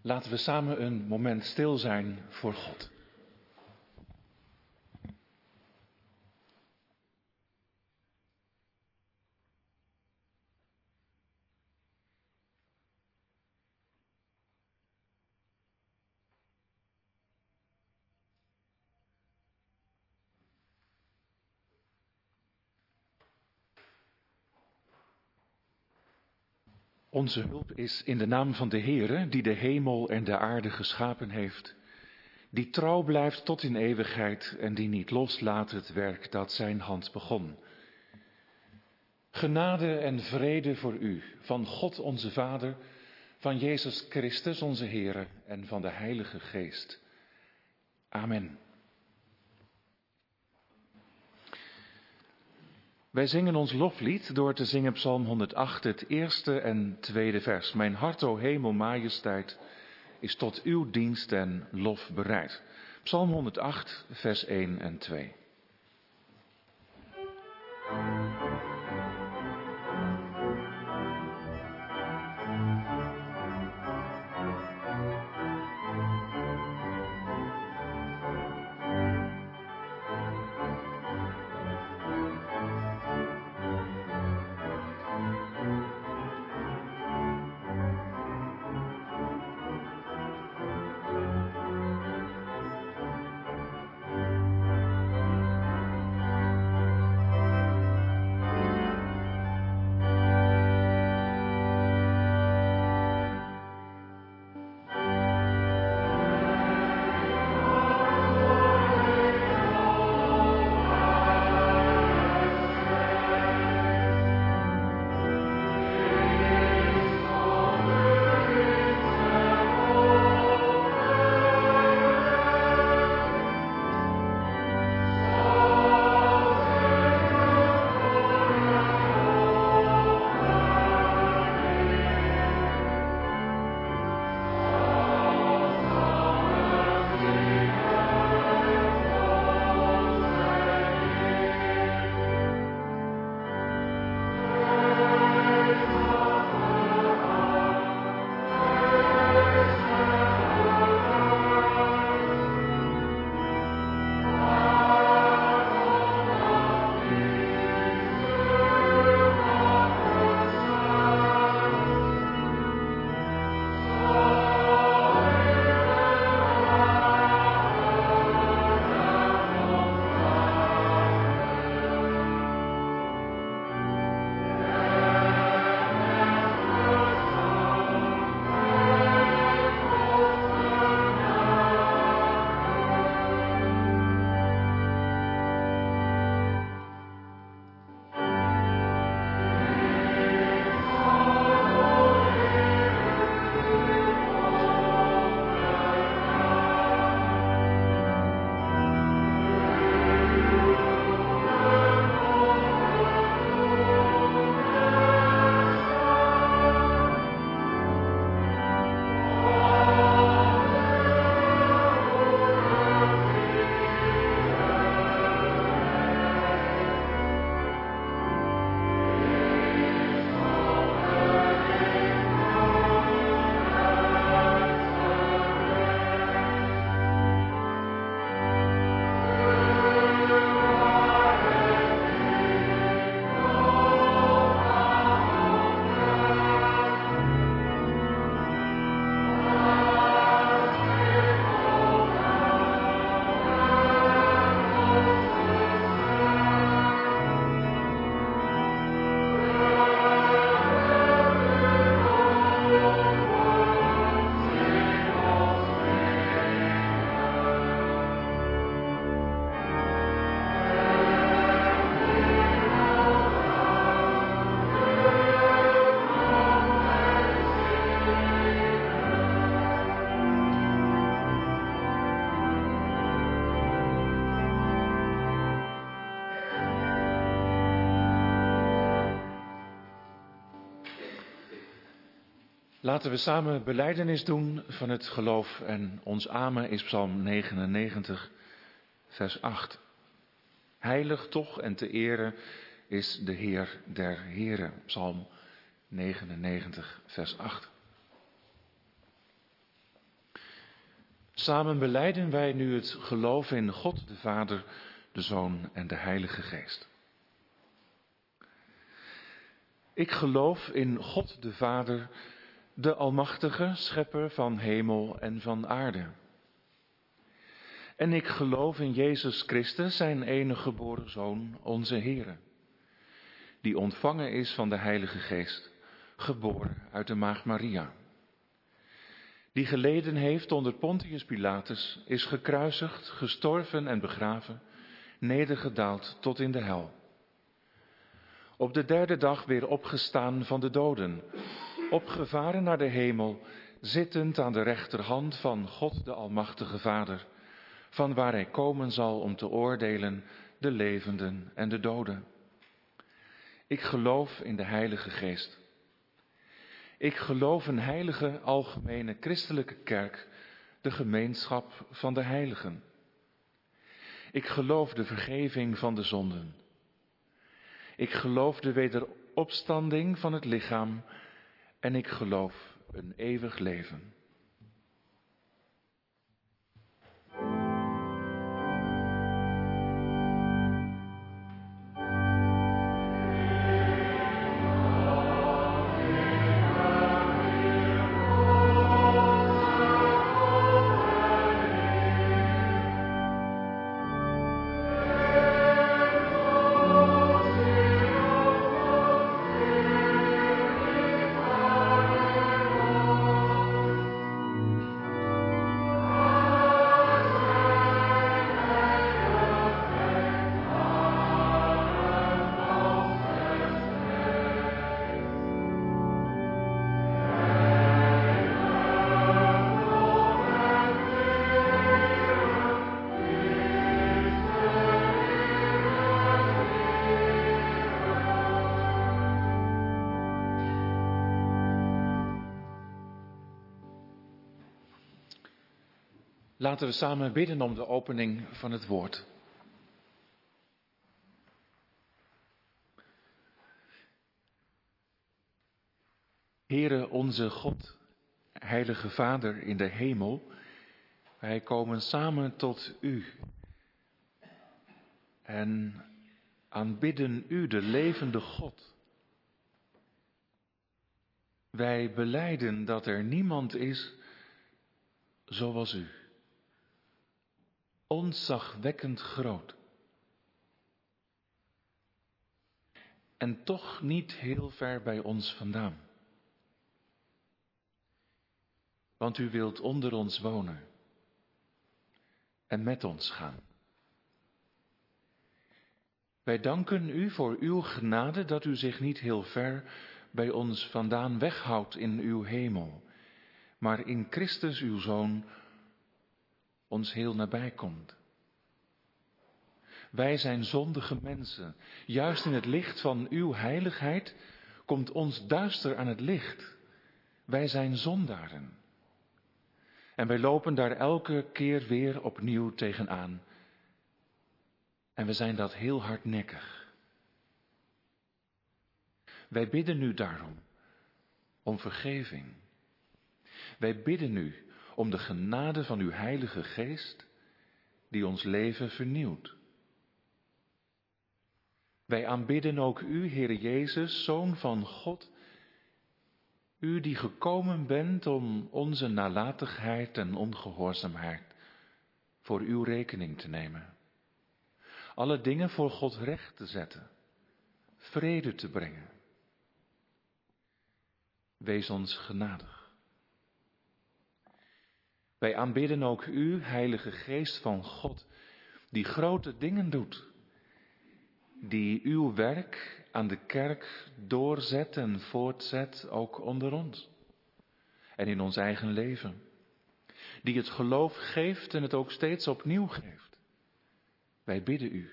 Laten we samen een moment stil zijn voor God. Onze hulp is in de naam van de Heere, die de hemel en de aarde geschapen heeft, die trouw blijft tot in eeuwigheid en die niet loslaat het werk dat zijn hand begon. Genade en vrede voor u, van God onze Vader, van Jezus Christus onze Heere en van de Heilige Geest. Amen. Wij zingen ons loflied door te zingen Psalm 108, het eerste en tweede vers. Mijn hart, o hemel, majesteit, is tot uw dienst en lof bereid. Psalm 108, vers 1 en 2. Laten we samen belijdenis doen van het geloof en ons amen is Psalm 99, vers 8. Heilig toch en te ere is de Heer der Heren. Psalm 99, vers 8. Samen belijden wij nu het geloof in God de Vader, de Zoon en de Heilige Geest. Ik geloof in God de Vader, de Almachtige, Schepper van hemel en van aarde. En ik geloof in Jezus Christus, zijn enige geboren Zoon, onze Heere, die ontvangen is van de Heilige Geest, geboren uit de Maagd Maria, die geleden heeft onder Pontius Pilatus, is gekruisigd, gestorven en begraven, nedergedaald tot in de hel. Op de derde dag weer opgestaan van de doden, opgevaren naar de hemel, zittend aan de rechterhand van God de Almachtige Vader, van waar hij komen zal om te oordelen de levenden en de doden. Ik geloof in de Heilige Geest. Ik geloof een heilige, algemene, christelijke kerk, de gemeenschap van de heiligen. Ik geloof de vergeving van de zonden. Ik geloof de wederopstanding van het lichaam en ik geloof een eeuwig leven. Laten we samen bidden om de opening van het woord. Heere onze God, Heilige Vader in de hemel, wij komen samen tot U en aanbidden U, de levende God. Wij belijden dat er niemand is zoals U. Ontzagwekkend groot. En toch niet heel ver bij ons vandaan. Want U wilt onder ons wonen en met ons gaan. Wij danken U voor Uw genade dat U zich niet heel ver bij ons vandaan weghoudt in Uw hemel, maar in Christus Uw Zoon ons heel nabij komt. Wij zijn zondige mensen. Juist in het licht van Uw heiligheid komt ons duister aan het licht. Wij zijn zondaren. En wij lopen daar elke keer weer opnieuw tegenaan. En we zijn dat heel hardnekkig. Wij bidden U daarom om vergeving. Wij bidden U om de genade van Uw Heilige Geest die ons leven vernieuwt. Wij aanbidden ook U, Heere Jezus, Zoon van God, U die gekomen bent om onze nalatigheid en ongehoorzaamheid voor Uw rekening te nemen. Alle dingen voor God recht te zetten, vrede te brengen. Wees ons genadig. Wij aanbidden ook U, Heilige Geest van God, die grote dingen doet, die Uw werk aan de kerk doorzet en voortzet, ook onder ons en in ons eigen leven. Die het geloof geeft en het ook steeds opnieuw geeft. Wij bidden U,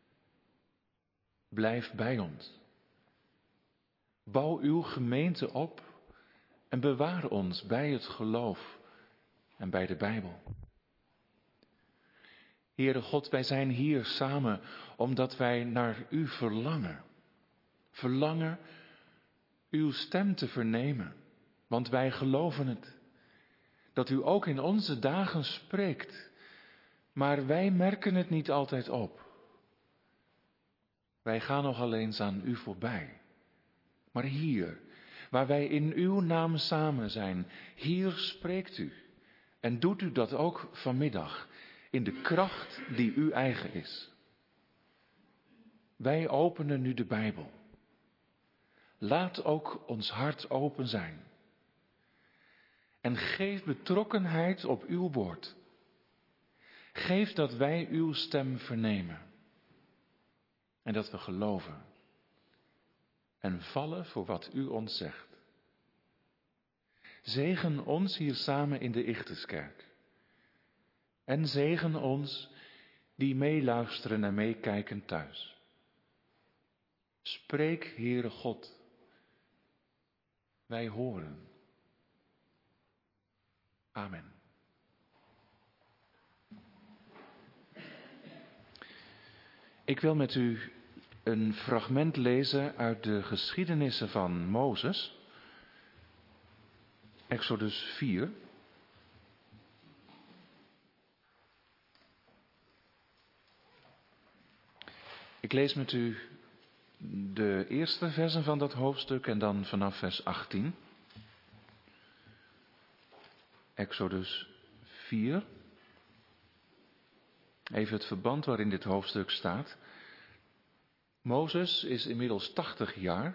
blijf bij ons. Bouw Uw gemeente op en bewaar ons bij het geloof en bij de Bijbel. Heere God, wij zijn hier samen omdat wij naar U verlangen.— Uw stem te vernemen, want wij geloven het. dat u ook in onze dagen spreekt, maar wij merken het niet altijd op. Wij gaan nogal eens aan u voorbij. Maar hier, waar wij in uw naam samen zijn, hier spreekt u. En doet u dat ook vanmiddag, in de kracht die u eigen is. Wij openen nu de Bijbel. Laat ook ons hart open zijn. En geef betrokkenheid op uw woord. Geef dat wij uw stem vernemen. En dat we geloven. En vallen voor wat u ons zegt. Zegen ons hier samen in de Ichterskerk. En zegen ons die meeluisteren en meekijken thuis. Spreek, Heere God. Wij horen. Amen. Ik wil met u een fragment lezen uit de geschiedenissen van Mozes. Exodus 4. Ik lees met u de eerste versen van dat hoofdstuk en dan vanaf vers 18. Exodus 4. Even het verband waarin dit hoofdstuk staat. Mozes is inmiddels 80 jaar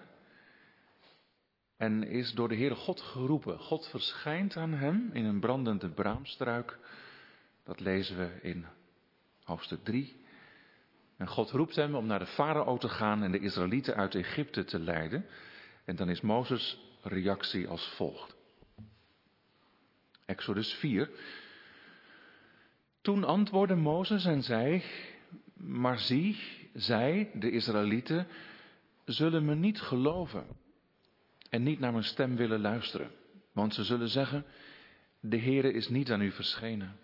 en is door de Heere God geroepen. God verschijnt aan hem in een brandende braamstruik. Dat lezen we in hoofdstuk 3. En God roept hem om naar de farao te gaan en de Israëlieten uit Egypte te leiden. En dan is Mozes' reactie als volgt. Exodus 4. Toen antwoordde Mozes en zei, maar zie, zij, de Israëlieten, zullen me niet geloven en niet naar mijn stem willen luisteren. Want ze zullen zeggen, de Heere is niet aan u verschenen.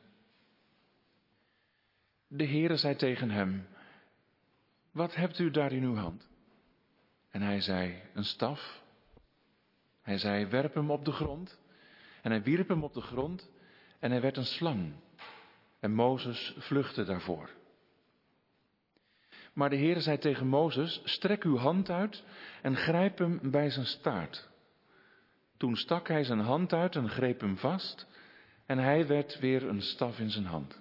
De Heere zei tegen hem, wat hebt u daar in uw hand? En hij zei, een staf. Hij zei, werp hem op de grond. En hij wierp hem op de grond en hij werd een slang. En Mozes vluchtte daarvoor. Maar de Heere zei tegen Mozes, strek uw hand uit en grijp hem bij zijn staart. Toen stak hij zijn hand uit en greep hem vast en hij werd weer een staf in zijn hand.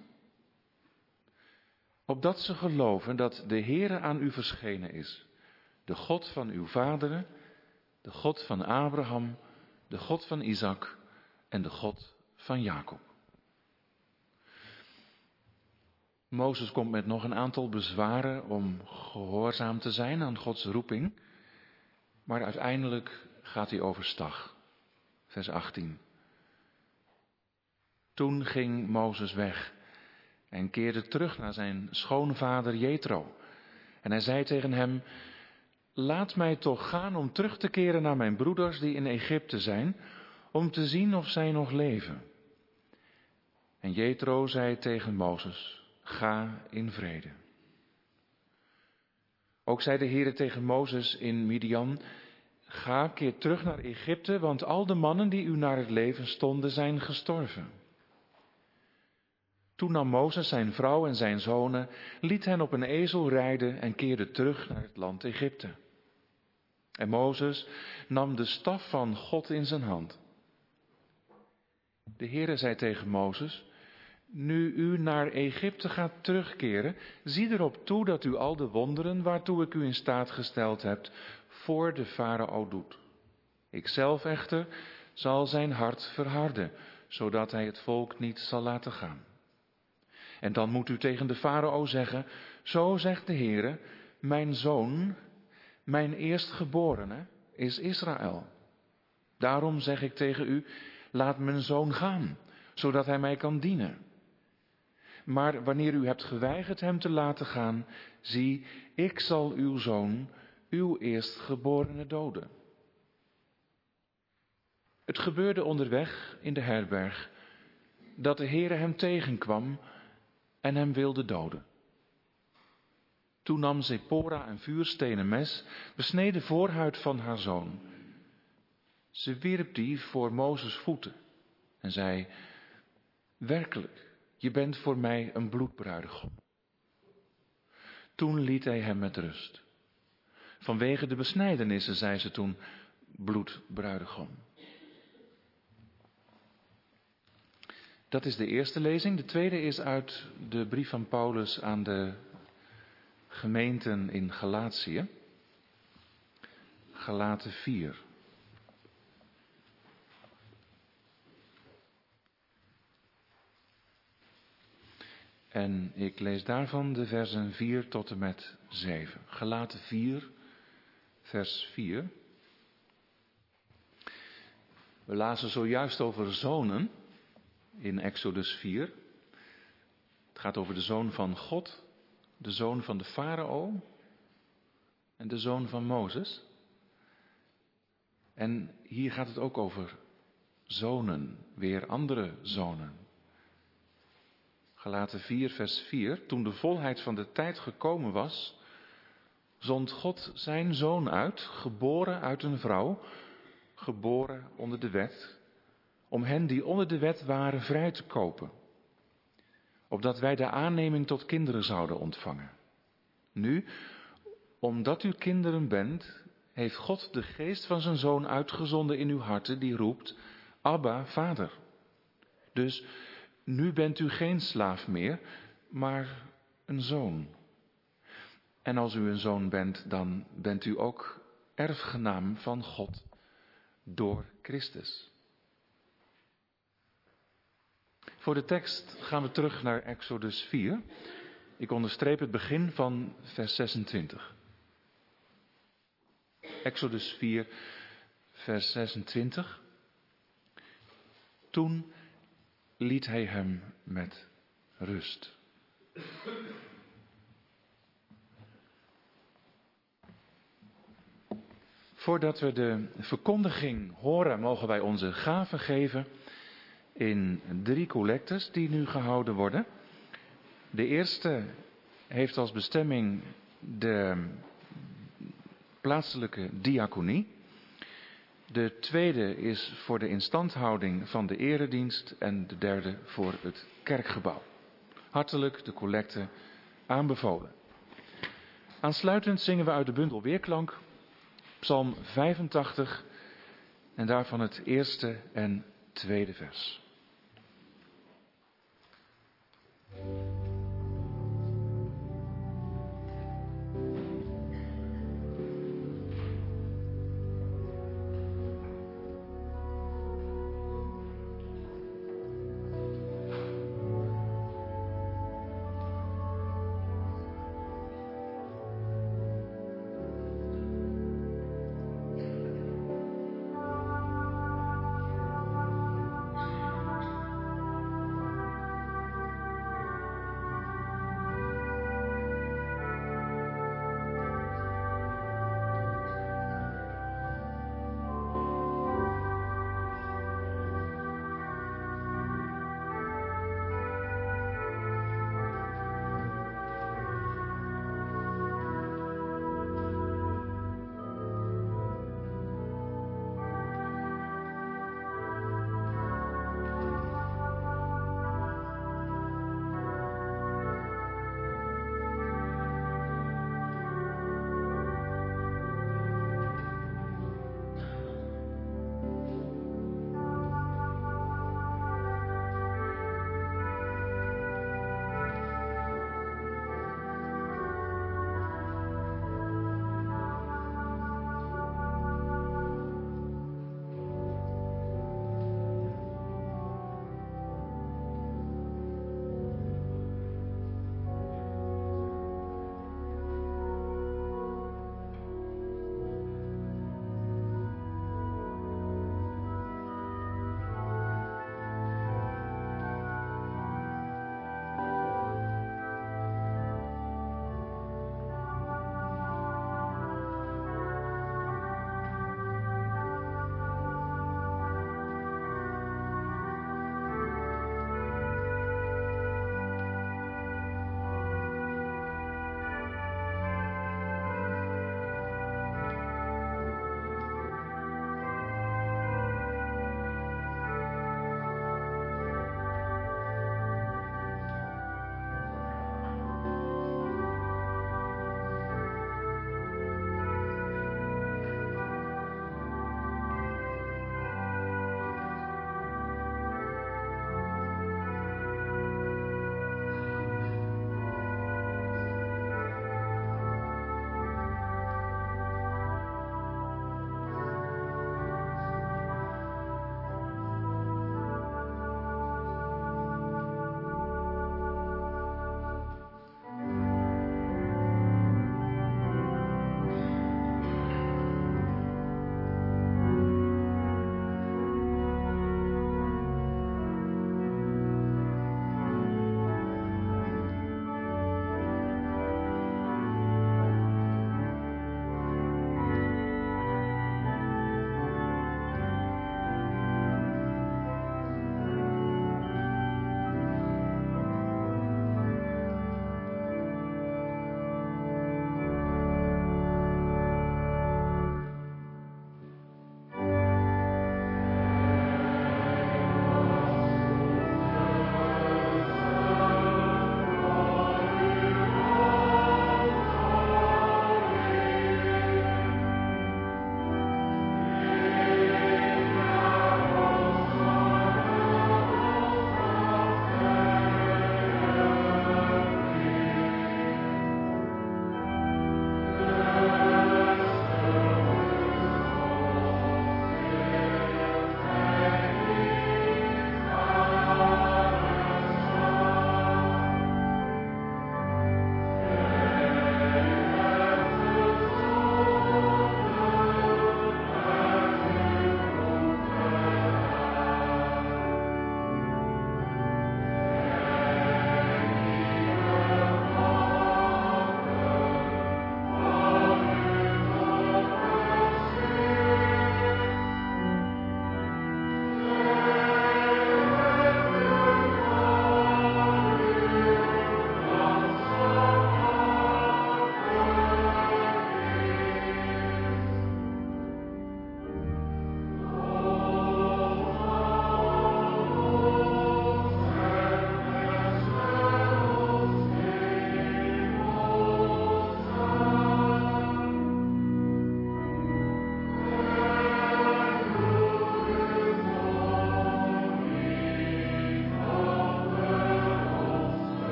Opdat ze geloven dat de Heere aan u verschenen is, de God van uw vaderen, de God van Abraham, de God van Isaac en de God van Jacob. Mozes komt met nog een aantal bezwaren om gehoorzaam te zijn aan Gods roeping, maar uiteindelijk gaat hij overstag. Vers 18. Toen ging Mozes weg en keerde terug naar zijn schoonvader Jethro. En hij zei tegen hem, laat mij toch gaan om terug te keren naar mijn broeders die in Egypte zijn, om te zien of zij nog leven. En Jethro zei tegen Mozes, ga in vrede. Ook zei de Heere tegen Mozes in Midian, ga, keer terug naar Egypte, want al de mannen die u naar het leven stonden zijn gestorven. Toen nam Mozes zijn vrouw en zijn zonen, liet hen op een ezel rijden en keerde terug naar het land Egypte. En Mozes nam de staf van God in zijn hand. De Heere zei tegen Mozes, nu u naar Egypte gaat terugkeren, zie erop toe dat u al de wonderen waartoe ik u in staat gesteld heb, voor de farao doet. Ikzelf echter zal zijn hart verharden, zodat hij het volk niet zal laten gaan. En dan moet u tegen de farao zeggen, zo zegt de Heere, mijn zoon, mijn eerstgeborene, is Israël. Daarom zeg ik tegen u, laat mijn zoon gaan, zodat hij mij kan dienen. Maar wanneer u hebt geweigerd hem te laten gaan, zie, ik zal uw zoon, uw eerstgeborene doden. Het gebeurde onderweg in de herberg, dat de Heere hem tegenkwam en hem wilde doden. Toen nam Zipora een vuurstenen mes, besneed de voorhuid van haar zoon. Ze wierp die voor Mozes voeten en zei, werkelijk, je bent voor mij een bloedbruidegom. Toen liet hij hem met rust. Vanwege de besnijdenissen zei ze toen bloedbruidegom. Dat is de eerste lezing. De tweede is uit de brief van Paulus aan de gemeenten in Galatië. Galaten 4. En ik lees daarvan de versen 4 tot en met 7. Galaten 4, vers 4. We lazen zojuist over zonen in Exodus 4. Het gaat over de zoon van God, de zoon van de farao en de zoon van Mozes. En hier gaat het ook over zonen, weer andere zonen. Galaten 4, vers 4. Toen de volheid van de tijd gekomen was, zond God zijn zoon uit, geboren uit een vrouw, geboren onder de wet, om hen die onder de wet waren vrij te kopen, opdat wij de aanneming tot kinderen zouden ontvangen. Nu, omdat u kinderen bent, heeft God de geest van zijn zoon uitgezonden in uw harten, die roept, Abba, Vader. Dus nu bent u geen slaaf meer, maar een zoon. En als u een zoon bent, dan bent u ook erfgenaam van God door Christus. Voor de tekst gaan we terug naar Exodus 4. Ik onderstreep het begin van vers 26. Exodus 4, vers 26. Toen liet hij hem met rust. Voordat we de verkondiging horen, mogen wij onze gaven geven in 3 collectes die nu gehouden worden. De eerste heeft als bestemming de plaatselijke diaconie. De tweede is voor de instandhouding van de eredienst en de derde voor het kerkgebouw. Hartelijk de collecte aanbevolen. Aansluitend zingen we uit de bundel Weerklank, Psalm 85 en daarvan het eerste en tweede vers.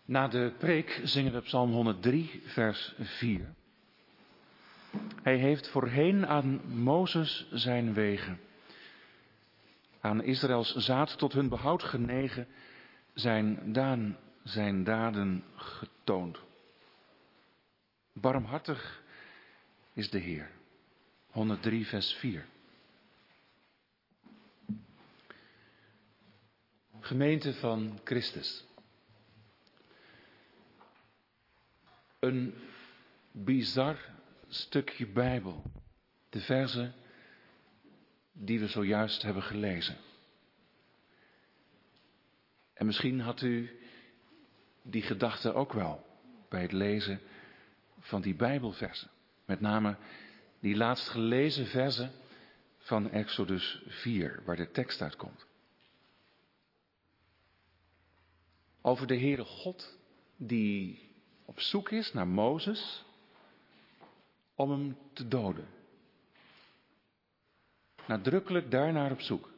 Na de preek zingen we Psalm 103, vers 4. Hij heeft voorheen aan Mozes zijn wegen, aan Israëls zaad tot hun behoud genegen, zijn daden getoond. Barmhartig is de Heer. 103, vers 4. Gemeente van Christus. Een bizar stukje Bijbel. De verzen die we zojuist hebben gelezen. En misschien had u die gedachte ook wel bij het lezen van die Bijbelversen. Met name die laatst gelezen versen van Exodus 4, waar de tekst uitkomt. Over de Heere God die op zoek is naar Mozes om hem te doden. Nadrukkelijk daarnaar op zoek.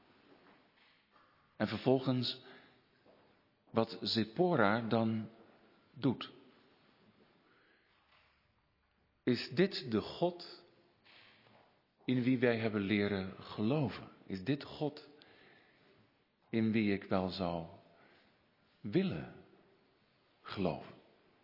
En vervolgens wat Zipporah dan doet. Is dit de God in wie wij hebben leren geloven? Is dit God in wie ik wel zou willen geloven?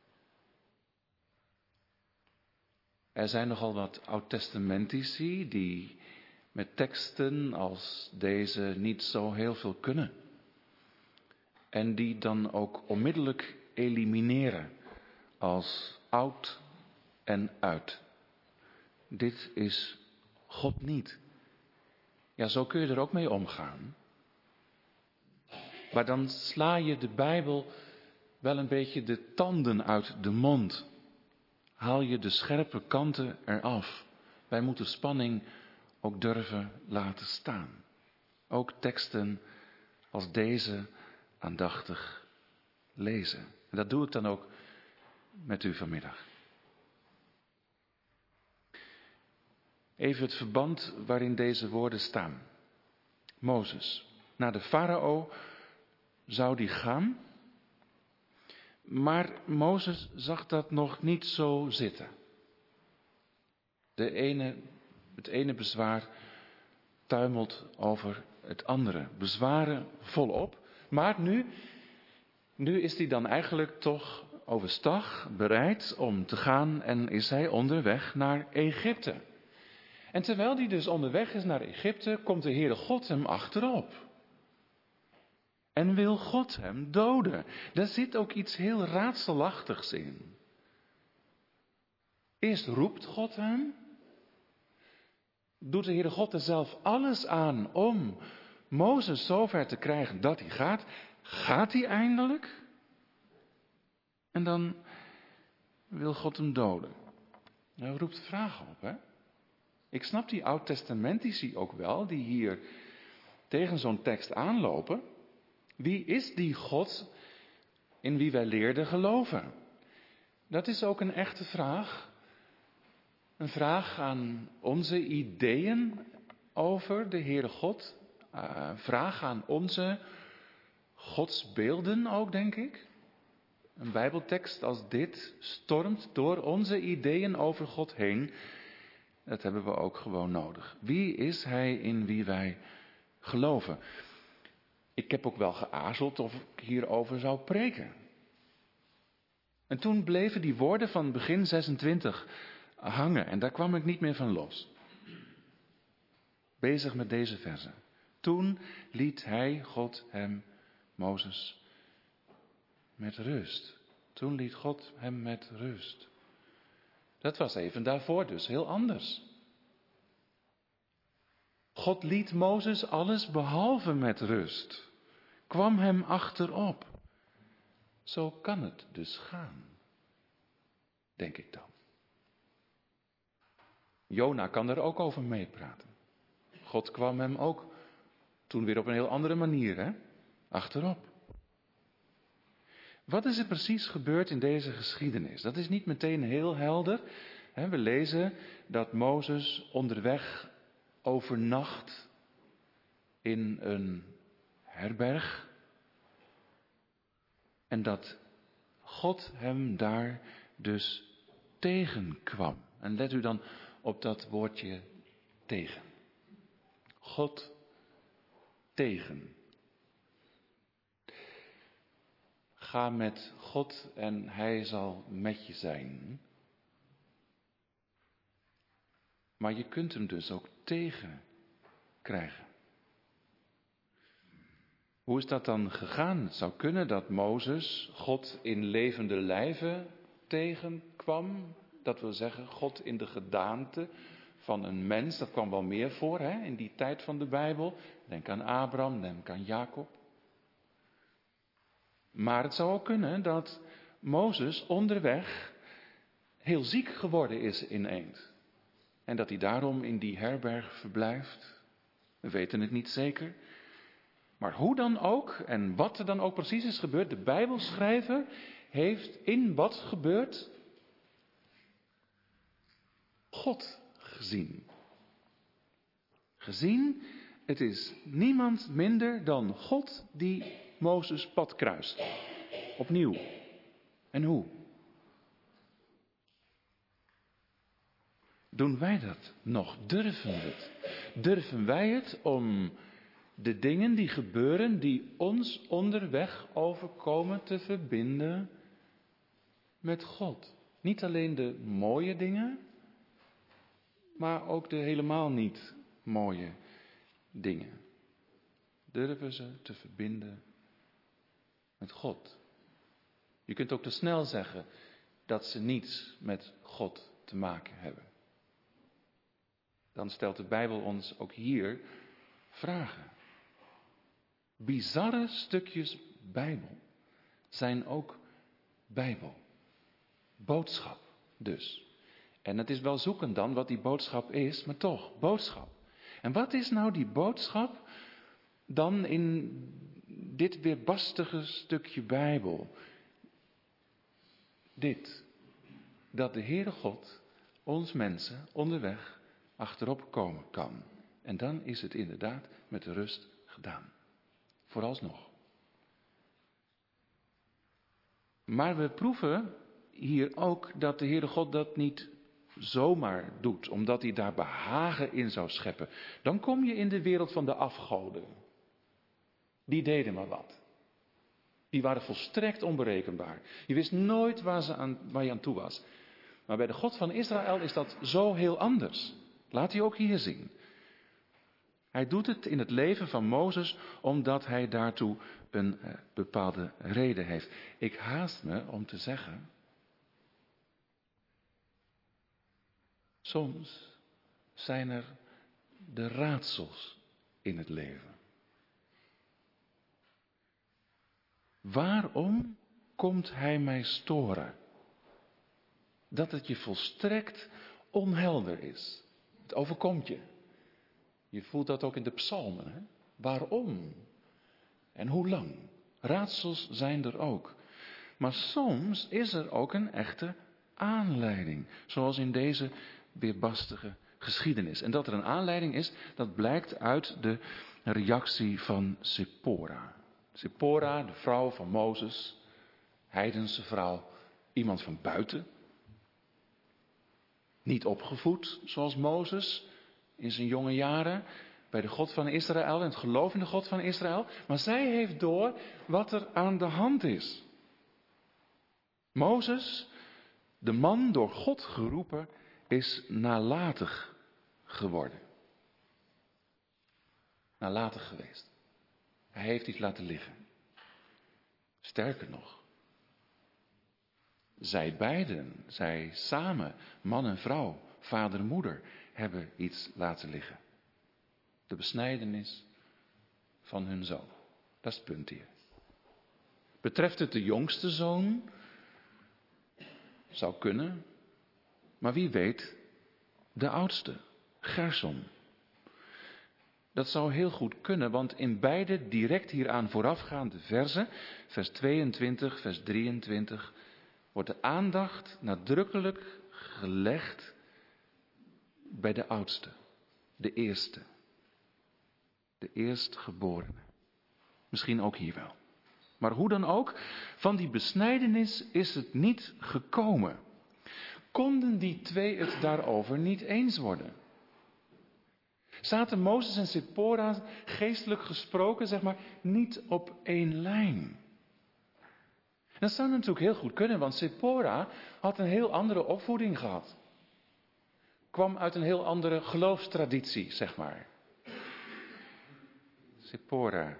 Er zijn nogal wat oud-testamentici die met teksten als deze niet zo heel veel kunnen. En die dan ook onmiddellijk elimineren als oud en uit. Dit is God niet. Ja, zo kun je er ook mee omgaan. Maar dan sla je de Bijbel wel een beetje de tanden uit de mond. Haal je de scherpe kanten eraf. Wij moeten spanning ook durven laten staan. Ook teksten als deze aandachtig lezen. En dat doe ik dan ook met u vanmiddag. Even het verband waarin deze woorden staan. Mozes, naar de farao zou die gaan, maar Mozes zag dat nog niet zo zitten. Het ene bezwaar tuimelt over het andere. Bezwaren volop. Maar nu is hij dan eigenlijk toch overstag bereid om te gaan en is hij onderweg naar Egypte. En terwijl hij dus onderweg is naar Egypte, komt de Heere God hem achterop. En wil God hem doden. Daar zit ook iets heel raadselachtigs in. Eerst roept God hem. Doet de Heere God er zelf alles aan om Mozes zover te krijgen dat hij gaat. Gaat hij eindelijk? En dan wil God hem doden. Hij roept vragen op, hè? Ik snap die oud-testamentici ook wel, die hier tegen zo'n tekst aanlopen. Wie is die God in wie wij leerden geloven? Dat is ook een echte vraag. Een vraag aan onze ideeën over de Heere God. Een vraag aan onze godsbeelden ook, denk ik. Een Bijbeltekst als dit stormt door onze ideeën over God heen. Dat hebben we ook gewoon nodig. Wie is Hij in wie wij geloven? Ik heb ook wel geaarzeld of ik hierover zou preken. En toen bleven die woorden van begin 26 hangen en daar kwam ik niet meer van los. Bezig met deze verzen. Toen liet hij, God, hem, Mozes, met rust. Toen liet God hem met rust. Dat was even daarvoor dus heel anders. God liet Mozes alles behalve met rust. Kwam hem achterop. Zo kan het dus gaan. Denk ik dan. Jona kan er ook over meepraten. God kwam hem ook toen weer op een heel andere manier, hè? Achterop. Wat is er precies gebeurd in deze geschiedenis? Dat is niet meteen heel helder. We lezen dat Mozes onderweg overnacht in een herberg. En dat God hem daar dus tegenkwam. En let u dan op dat woordje tegen. God tegen. Ga met God en hij zal met je zijn. Maar je kunt hem dus ook tegen krijgen. Hoe is dat dan gegaan? Het zou kunnen dat Mozes God in levende lijven tegenkwam. Dat wil zeggen, God in de gedaante van een mens. Dat kwam wel meer voor in die tijd van de Bijbel. Denk aan Abraham, denk aan Jacob. Maar het zou ook kunnen dat Mozes onderweg heel ziek geworden is ineens. En dat hij daarom in die herberg verblijft. We weten het niet zeker. Maar hoe dan ook en wat er dan ook precies is gebeurd, de Bijbelschrijver heeft in wat gebeurt God gezien. Gezien, het is niemand minder dan God die Mozes pad kruist. Opnieuw. En hoe? Doen wij dat nog? Durven we het? Durven wij het om de dingen die gebeuren, die ons onderweg overkomen, te verbinden met God? Niet alleen de mooie dingen, maar ook de helemaal niet mooie dingen. Durven ze te verbinden met God? Je kunt ook te snel zeggen dat ze niets met God te maken hebben. Dan stelt de Bijbel ons ook hier vragen. Bizarre stukjes Bijbel zijn ook Bijbel. Boodschap dus. En het is wel zoeken dan wat die boodschap is, maar toch, boodschap. En wat is nou die boodschap dan in dit weerbarstige stukje Bijbel? Dit, dat de Heere God ons mensen onderweg achterop komen kan. En dan is het inderdaad met de rust gedaan. Vooralsnog. Maar we proeven hier ook dat de Heere God dat niet zomaar doet, omdat hij daar behagen in zou scheppen. Dan kom je in de wereld van de afgoden. Die deden maar wat. Die waren volstrekt onberekenbaar. Je wist nooit waar je aan toe was. Maar bij de God van Israël is dat zo heel anders. Laat hij ook hier zien. Hij doet het in het leven van Mozes omdat hij daartoe een bepaalde reden heeft. Ik haast me om te zeggen, soms zijn er de raadsels in het leven. Waarom komt hij mij storen? Dat het je volstrekt onhelder is. Het overkomt je. Je voelt dat ook in de psalmen. Hè? Waarom? En hoe lang? Raadsels zijn er ook. Maar soms is er ook een echte aanleiding. Zoals in deze weerbarstige geschiedenis. En dat er een aanleiding is, dat blijkt uit de reactie van Sephora. Sephora, de vrouw van Mozes, heidense vrouw, iemand van buiten. Niet opgevoed zoals Mozes in zijn jonge jaren bij de God van Israël en het geloof in de God van Israël. Maar zij heeft door wat er aan de hand is. Mozes, de man door God geroepen, is nalatig geworden. Nalatig geweest. Hij heeft iets laten liggen. Sterker nog. Zij beiden, zij samen, man en vrouw, vader en moeder, hebben iets laten liggen. De besnijdenis van hun zoon. Dat is het punt hier. Betreft het de jongste zoon? Zou kunnen. Maar wie weet, de oudste, Gerson. Dat zou heel goed kunnen, want in beide direct hieraan voorafgaande verzen, vers 22, vers 23, wordt de aandacht nadrukkelijk gelegd bij de oudste, de eerste. De eerstgeborene. Misschien ook hier wel. Maar hoe dan ook, van die besnijdenis is het niet gekomen. Konden die twee het daarover niet eens worden? Zaten Mozes en Sephora geestelijk gesproken, zeg maar, niet op één lijn? Dat zou natuurlijk heel goed kunnen, want Sephora had een heel andere opvoeding gehad. Kwam uit een heel andere geloofstraditie, zeg maar. Sephora.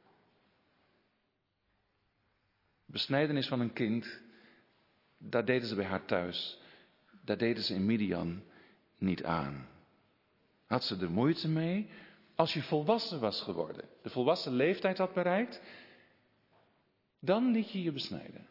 Besnijdenis van een kind, daar deden ze bij haar thuis. Daar deden ze in Midian niet aan. Had ze er moeite mee? Als je volwassen was geworden, de volwassen leeftijd had bereikt, dan liet je je besnijden.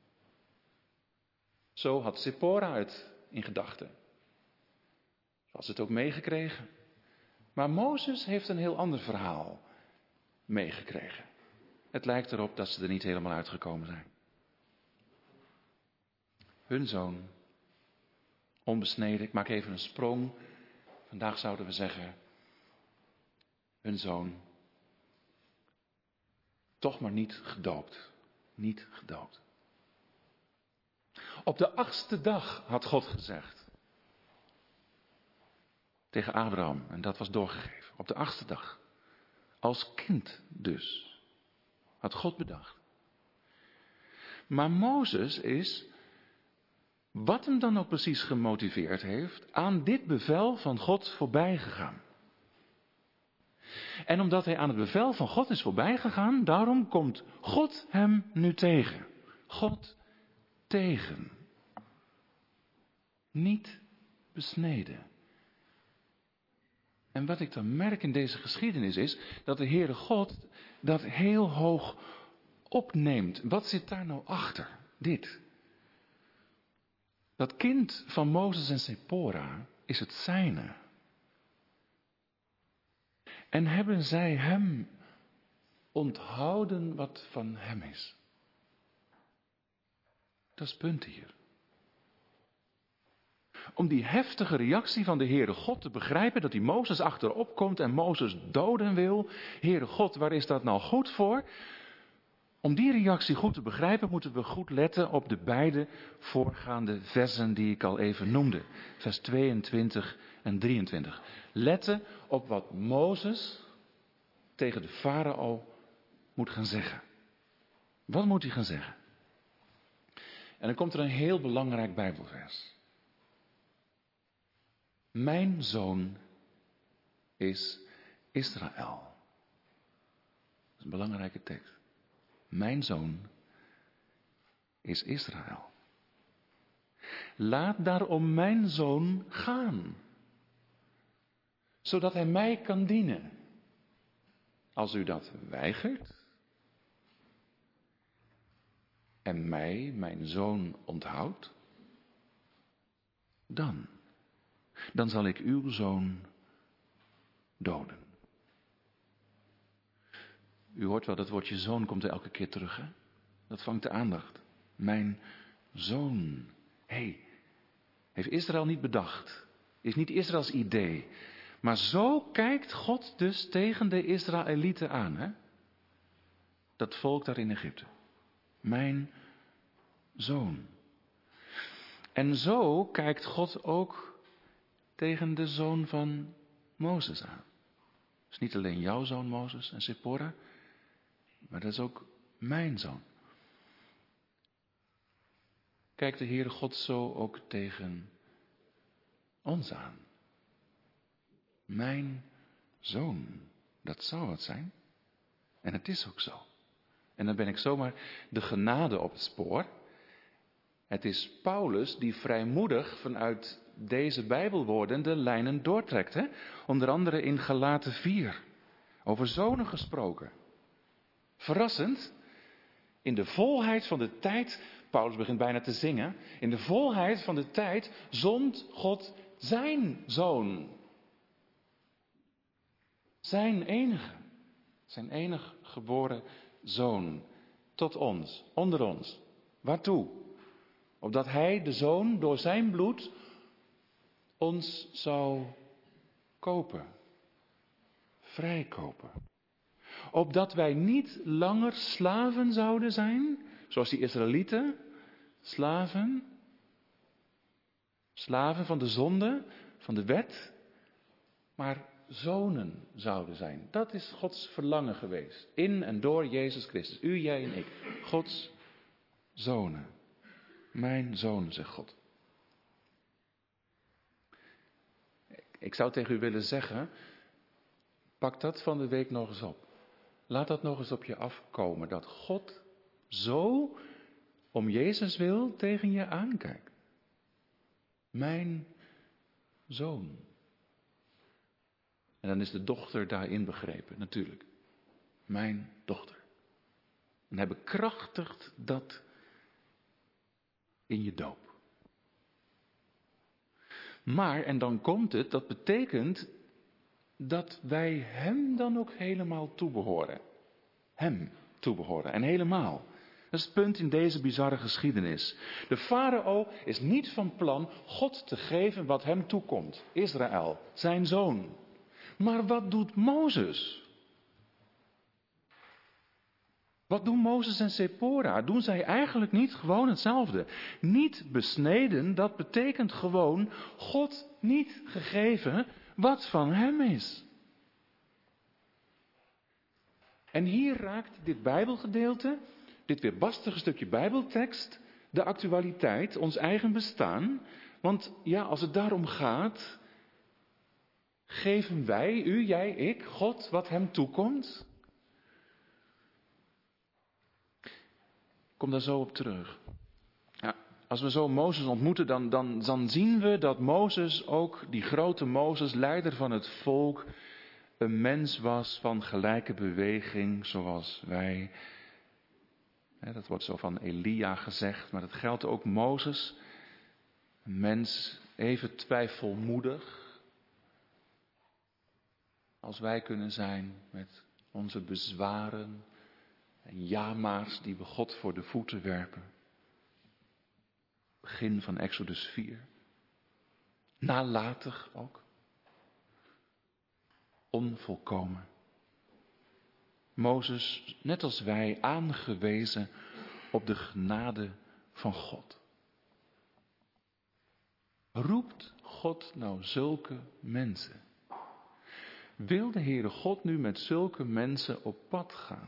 Zo had Sephora het in gedachten. Zo had ze het ook meegekregen. Maar Mozes heeft een heel ander verhaal meegekregen. Het lijkt erop dat ze er niet helemaal uitgekomen zijn. Hun zoon, onbesneden, ik maak even een sprong. Vandaag zouden we zeggen, hun zoon, toch maar niet gedoopt. Niet gedoopt. Op de 8e dag had God gezegd. Tegen Abraham, en dat was doorgegeven. Op de 8e dag. Als kind dus. Had God bedacht. Maar Mozes is, wat hem dan ook precies gemotiveerd heeft, aan dit bevel van God voorbij gegaan. En omdat hij aan het bevel van God is voorbij gegaan, daarom komt God hem nu tegen. God tegen. Niet besneden. En wat ik dan merk in deze geschiedenis is dat de Heere God dat heel hoog opneemt. Wat zit daar nou achter? Dit. Dat kind van Mozes en Sephora is het zijne. En hebben zij hem onthouden wat van hem is? Dat is het punt hier. Om die heftige reactie van de Heere God te begrijpen, dat die Mozes achterop komt en Mozes doden wil. Heere God, waar is dat nou goed voor? Om die reactie goed te begrijpen, moeten we goed letten op de beide voorgaande versen die ik al even noemde. Vers 22 en 23. Letten op wat Mozes tegen de farao moet gaan zeggen. Wat moet hij gaan zeggen? En dan komt er een heel belangrijk Bijbelvers. Mijn zoon is Israël. Dat is een belangrijke tekst. Mijn zoon is Israël. Laat daarom mijn zoon gaan, zodat hij mij kan dienen. Als u dat weigert en mij, mijn zoon, onthoudt, dan zal ik uw zoon doden. U hoort wel, dat woordje zoon komt er elke keer terug, hè? Dat vangt de aandacht. Mijn zoon. Heeft Israël niet bedacht. Is niet Israëls idee. Maar zo kijkt God dus tegen de Israëlieten aan, hè? Dat volk daar in Egypte. Mijn zoon. En zo kijkt God ook tegen de zoon van Mozes aan. Het is niet alleen jouw zoon Mozes en Sephora, maar dat is ook mijn zoon. Kijkt de Heere God zo ook tegen ons aan. Mijn zoon, dat zou wat zijn. En het is ook zo. En dan ben ik zomaar de genade op het spoor. Het is Paulus die vrijmoedig vanuit deze Bijbelwoorden de lijnen doortrekt. Hè? Onder andere in Galaten 4. Over zonen gesproken. Verrassend. In de volheid van de tijd, Paulus begint bijna te zingen. In de volheid van de tijd zond God zijn zoon. Zijn enig geboren zoon. Tot ons, onder ons. Waartoe? Opdat hij, de zoon, door zijn bloed ons zou kopen. Vrijkopen. opdat wij niet langer slaven zouden zijn, zoals die Israëlieten, slaven van de zonde, van de wet, maar zonen zouden zijn. Dat is Gods verlangen geweest, in en door Jezus Christus. U, jij en ik, Gods zonen. Mijn zonen, zegt God. Ik zou tegen u willen zeggen, pak dat van de week nog eens op. Laat dat nog eens op je afkomen, dat God zo om Jezus wil tegen je aankijkt. Mijn zoon. En dan is de dochter daarin begrepen, natuurlijk. Mijn dochter. En hij bekrachtigt dat in je doop. Maar, en dan komt het, dat betekent dat wij hem dan ook helemaal toebehoren. Hem toebehoren. En helemaal. Dat is het punt in deze bizarre geschiedenis. De farao is niet van plan God te geven wat hem toekomt. Israël, zijn zoon. Maar wat doet Mozes? Wat doen Mozes en Sephora? Doen zij eigenlijk niet gewoon hetzelfde? Niet besneden, dat betekent gewoon God niet gegeven wat van hem is. En hier raakt dit Bijbelgedeelte, dit weerbarstige stukje Bijbeltekst, de actualiteit, ons eigen bestaan. Want ja, als het daarom gaat, geven wij, u, jij, ik, God wat hem toekomt? Ik kom daar zo op terug. Ja, als we zo Mozes ontmoeten, dan zien we dat Mozes ook, die grote Mozes, leider van het volk, een mens was van gelijke beweging zoals wij. Dat wordt zo van Elia gezegd, maar dat geldt ook Mozes. Een mens even twijfelmoedig als wij kunnen zijn met onze bezwaren en jamaars die we God voor de voeten werpen. Begin van Exodus 4. Nalatig ook. Onvolkomen. Mozes, net als wij, aangewezen op de genade van God. Roept God nou zulke mensen? Wil de Heere God nu met zulke mensen op pad gaan?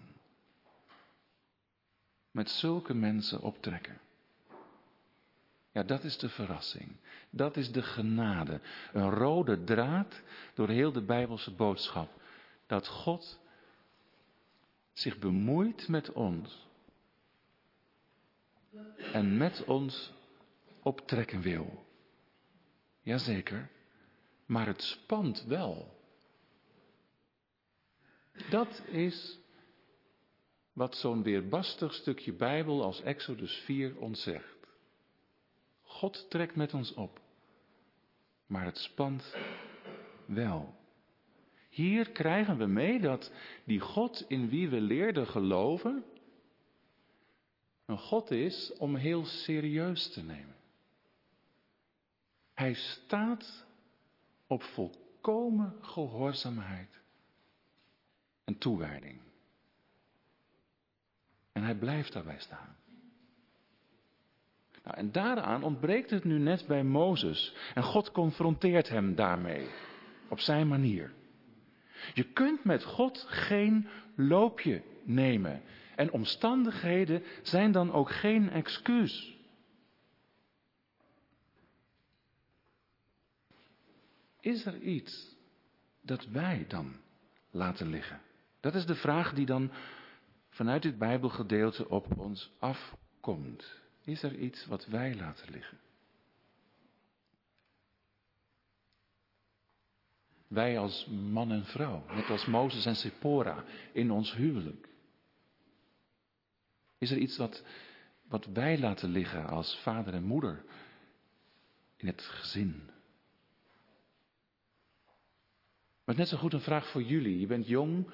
Met zulke mensen optrekken? Ja, dat is de verrassing. Dat is de genade. Een rode draad door heel de Bijbelse boodschap. Dat God zich bemoeit met ons. En met ons optrekken wil. Jazeker. Maar het spant wel. Dat is wat zo'n weerbarstig stukje Bijbel als Exodus 4 ons zegt. God trekt met ons op. Maar het spant wel. Hier krijgen we mee dat die God in wie we leerden geloven, een God is om heel serieus te nemen. Hij staat op volkomen gehoorzaamheid en toewijding. En hij blijft daarbij staan. Nou, en daaraan ontbreekt het nu net bij Mozes. En God confronteert hem daarmee. Op zijn manier. Je kunt met God geen loopje nemen. En omstandigheden zijn dan ook geen excuus. Is er iets dat wij dan laten liggen? Dat is de vraag die dan vanuit dit Bijbelgedeelte op ons afkomt. Is er iets wat wij laten liggen? Wij als man en vrouw, net als Mozes en Sephora in ons huwelijk. Is er iets wat wij laten liggen als vader en moeder in het gezin? Maar net zo goed een vraag voor jullie. Je bent jong.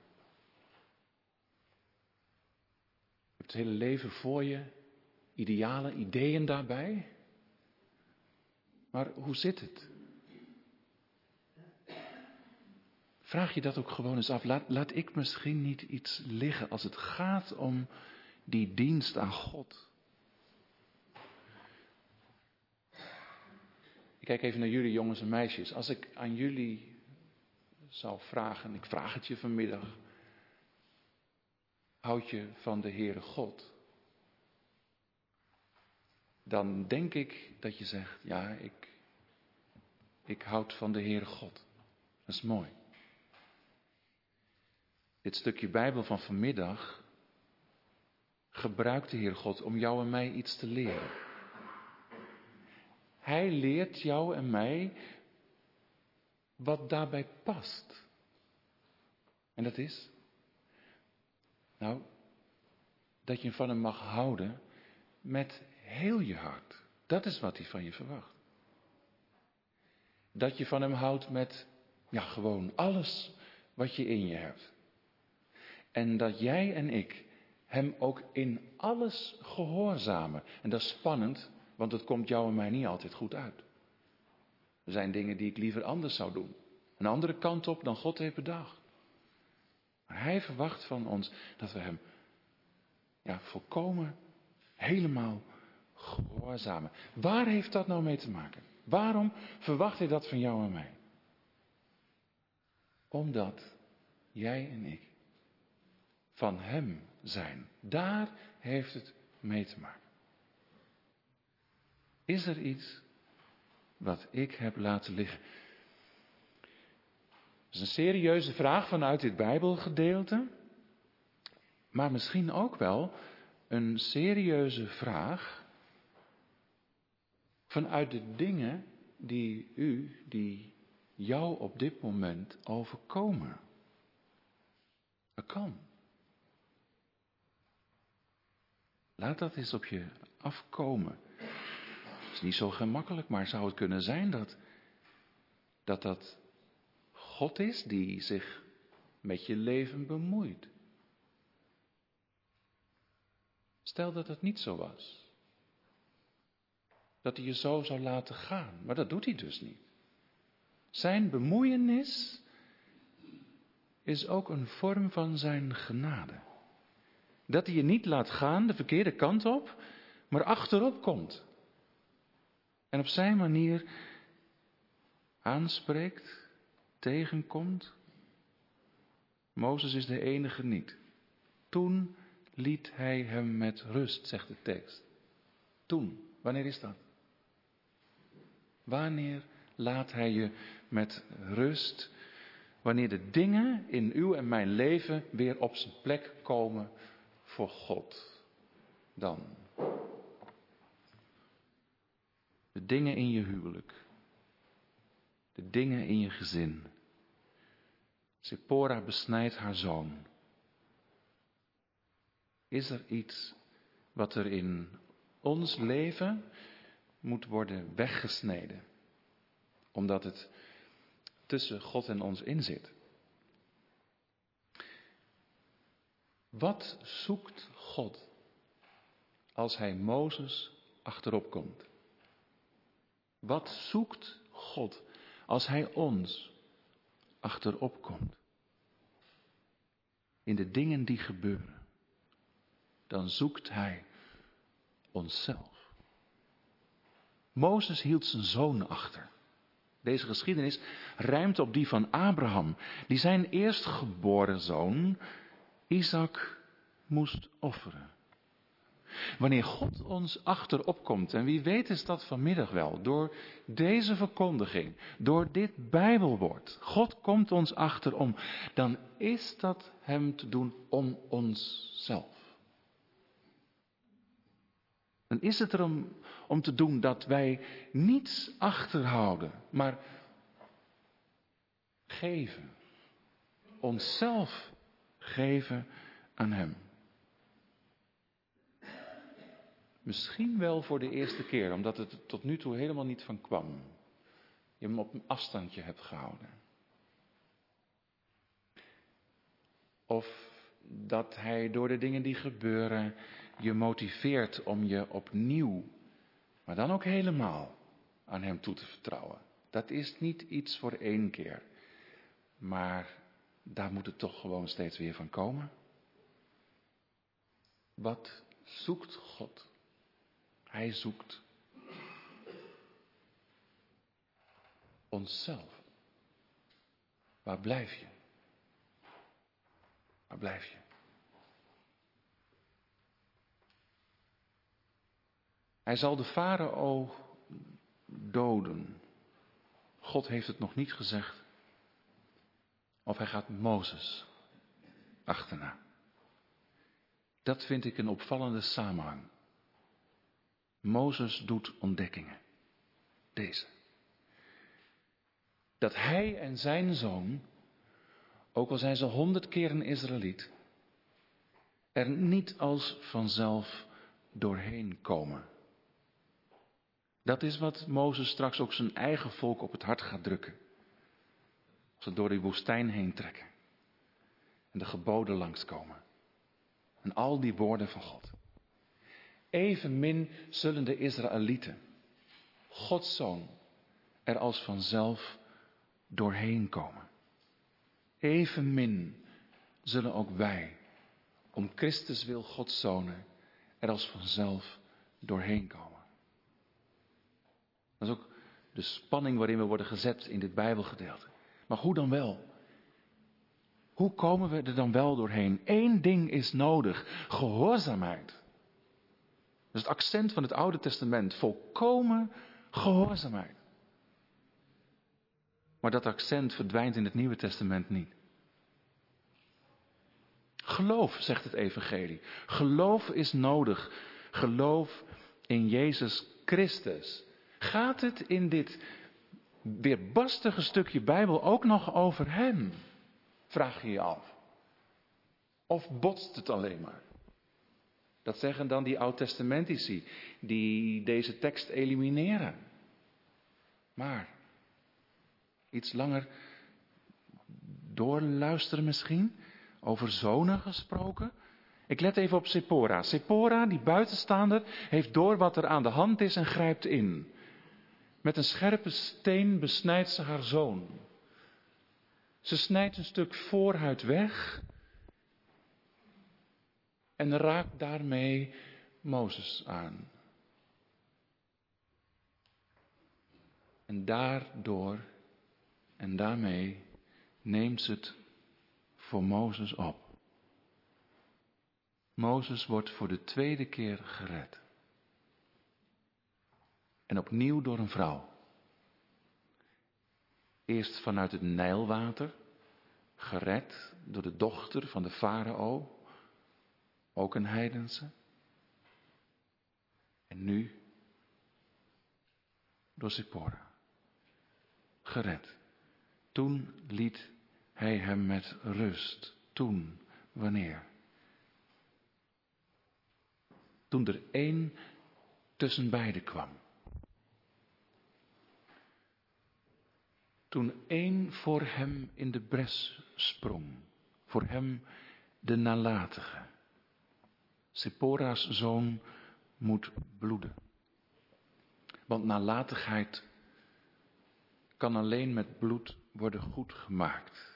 Je hebt het hele leven voor je. Idealen, ideeën daarbij. Maar hoe zit het? vraag je dat ook gewoon eens af. Laat ik misschien niet iets liggen als het gaat om die dienst aan God. Ik kijk even naar jullie jongens en meisjes. Als ik aan jullie zou vragen, ik vraag het je vanmiddag. Houd je van de Heere God? Dan denk ik dat je zegt, ja, ik houd van de Heere God. Dat is mooi. Dit stukje Bijbel van vanmiddag gebruikt de Heere God om jou en mij iets te leren. Hij leert jou en mij wat daarbij past. En dat is, dat je van hem mag houden met heel je hart. Dat is wat hij van je verwacht. Dat je van hem houdt met, gewoon alles wat je in je hebt. En dat jij en ik hem ook in alles gehoorzamen. En dat is spannend, want het komt jou en mij niet altijd goed uit. Er zijn dingen die ik liever anders zou doen. Een andere kant op dan God heeft bedacht. Maar hij verwacht van ons dat we hem volkomen, helemaal gehoorzamen. Waar heeft dat nou mee te maken? Waarom verwacht hij dat van jou en mij? Omdat jij en ik van hem zijn. Daar heeft het mee te maken. Is er iets wat ik heb laten liggen? Dat is een serieuze vraag vanuit dit Bijbelgedeelte. Maar misschien ook wel een serieuze vraag vanuit de dingen die jou op dit moment overkomen. Dat kan. Laat dat eens op je afkomen. Het is niet zo gemakkelijk, maar zou het kunnen zijn dat God is die zich met je leven bemoeit? Stel dat het niet zo was. Dat hij je zo zou laten gaan. Maar dat doet hij dus niet. Zijn bemoeienis is ook een vorm van zijn genade. Dat hij je niet laat gaan de verkeerde kant op, maar achterop komt. En op zijn manier aanspreekt, tegenkomt. Mozes is de enige niet. Toen liet hij hem met rust, zegt de tekst. Toen, wanneer is dat? Wanneer laat hij je met rust? Wanneer de dingen in uw en mijn leven weer op zijn plek komen voor God. Dan. De dingen in je huwelijk. De dingen in je gezin. Sephora besnijdt haar zoon. Is er iets wat er in ons leven moet worden weggesneden? Omdat het tussen God en ons in zit. Wat zoekt God als hij Mozes achterop komt? Wat zoekt God als hij ons achterop komt? In de dingen die gebeuren. Dan zoekt hij onszelf. Mozes hield zijn zoon achter. Deze geschiedenis rijmt op die van Abraham, die zijn eerstgeboren zoon, Isaac, moest offeren. Wanneer God ons achterop komt, en wie weet is dat vanmiddag wel, door deze verkondiging, door dit Bijbelwoord, God komt ons achterom, dan is dat hem te doen om onszelf. Dan is het erom om te doen dat wij niets achterhouden, maar geven. Onszelf geven aan hem. Misschien wel voor de eerste keer, omdat het er tot nu toe helemaal niet van kwam. Je hem op een afstandje hebt gehouden. Of dat hij door de dingen die gebeuren je motiveert om je opnieuw, maar dan ook helemaal aan hem toe te vertrouwen. Dat is niet iets voor één keer. Maar daar moet het toch gewoon steeds weer van komen. Wat zoekt God? Hij zoekt onszelf. Waar blijf je? Waar blijf je? Hij zal de farao doden. God heeft het nog niet gezegd. Of hij gaat Mozes achterna. Dat vind ik een opvallende samenhang. Mozes doet ontdekkingen. Deze. Dat hij en zijn zoon, ook al zijn ze 100 keer een Israëliet, er niet als vanzelf doorheen komen. Dat is wat Mozes straks ook zijn eigen volk op het hart gaat drukken. Als ze door die woestijn heen trekken. En de geboden langskomen. En al die woorden van God. Evenmin zullen de Israëlieten, Gods zoon, er als vanzelf doorheen komen. Evenmin zullen ook wij, om Christus wil Gods zonen, er als vanzelf doorheen komen. Dat is ook de spanning waarin we worden gezet in dit Bijbelgedeelte. Maar hoe dan wel? Hoe komen we er dan wel doorheen? Eén ding is nodig: gehoorzaamheid. Dat is het accent van het Oude Testament. Volkomen gehoorzaamheid. Maar dat accent verdwijnt in het Nieuwe Testament niet. Geloof, zegt het Evangelie. Geloof is nodig. Geloof in Jezus Christus. Gaat het in dit weerbarstige stukje Bijbel ook nog over hem? Vraag je je af. Of botst het alleen maar? Dat zeggen dan die oud-testamentici die deze tekst elimineren. Maar iets langer doorluisteren misschien. Over zonen gesproken. Ik let even op Sephora. Sephora, die buitenstaander, heeft door wat er aan de hand is en grijpt in. Met een scherpe steen besnijdt ze haar zoon. Ze snijdt een stuk voorhuid weg. En raakt daarmee Mozes aan. En daardoor en daarmee neemt ze het voor Mozes op. Mozes wordt voor de tweede keer gered. En opnieuw door een vrouw. Eerst vanuit het Nijlwater, gered door de dochter van de farao, ook een heidense. En nu door Sephora, gered. Toen liet hij hem met rust. Toen, wanneer? Toen er één tussen beiden kwam. Toen één voor hem in de bres sprong. Voor hem de nalatige. Sephora's zoon moet bloeden. Want nalatigheid kan alleen met bloed worden goedgemaakt.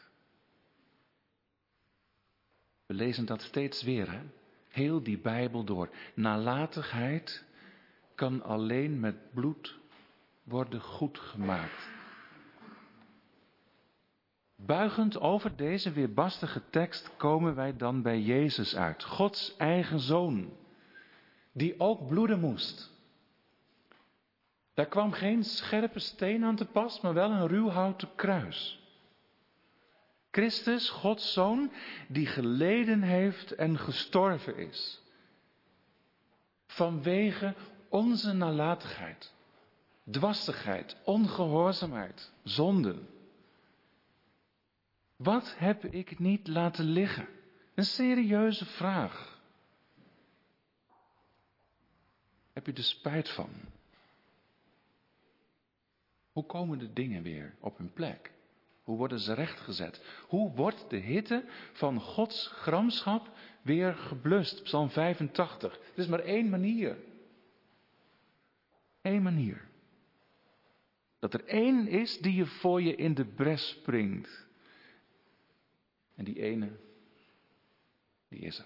We lezen dat steeds weer, hè? Heel die Bijbel door. Nalatigheid kan alleen met bloed worden goedgemaakt. Buigend over deze weerbarstige tekst komen wij dan bij Jezus uit. Gods eigen zoon. Die ook bloeden moest. Daar kwam geen scherpe steen aan te pas, maar wel een ruwhouten kruis. Christus, Gods zoon, die geleden heeft en gestorven is. Vanwege onze nalatigheid, dwarsigheid, ongehoorzaamheid, zonden. Wat heb ik niet laten liggen? Een serieuze vraag. Heb je er spijt van? Hoe komen de dingen weer op hun plek? Hoe worden ze rechtgezet? Hoe wordt de hitte van Gods gramschap weer geblust? Psalm 85. Er is maar één manier. Eén manier. Dat er één is die je voor je in de bres springt. En die ene, die is er.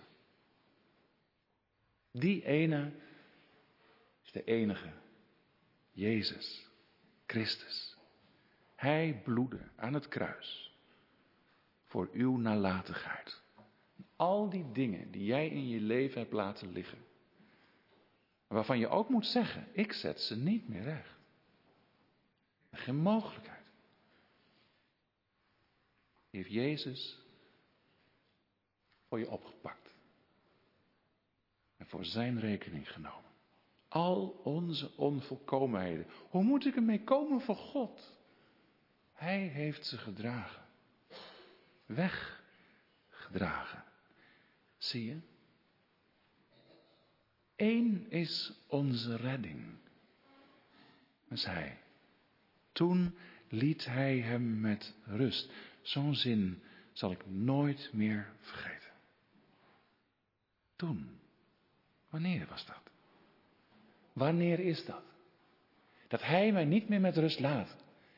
Die ene is de enige. Jezus Christus. Hij bloedde aan het kruis voor uw nalatigheid. Al die dingen die jij in je leven hebt laten liggen. Waarvan je ook moet zeggen, ik zet ze niet meer recht. Geen mogelijkheid. Die heeft Jezus voor je opgepakt. En voor zijn rekening genomen. Al onze onvolkomenheden. Hoe moet ik ermee komen voor God? Hij heeft ze gedragen. Weggedragen. Zie je? Eén is onze redding. Dat is Hij. Toen liet Hij hem met rust. Zo'n zin zal ik nooit meer vergeten. Toen. Wanneer was dat? Wanneer is dat? Dat Hij mij niet meer met rust laat.